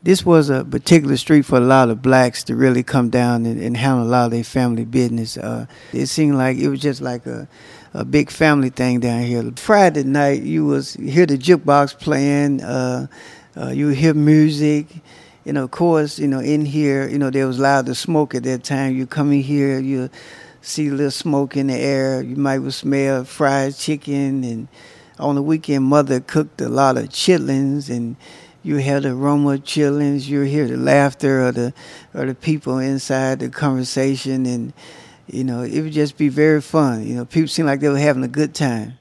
This was a particular street for a lot of blacks to really come down and handle a lot of their family business. It seemed like it was just like a big family thing down here. Friday night, you hear the jukebox playing, you would hear music. Of course, in here, there was loud to smoke at that time. You come in here, you see a little smoke in the air. You might would smell fried chicken, and on the weekend, mother cooked a lot of chitlins, and you hear the aroma of chitlins. You hear the laughter of the people inside, the conversation, and it would just be very fun. People seem like they were having a good time.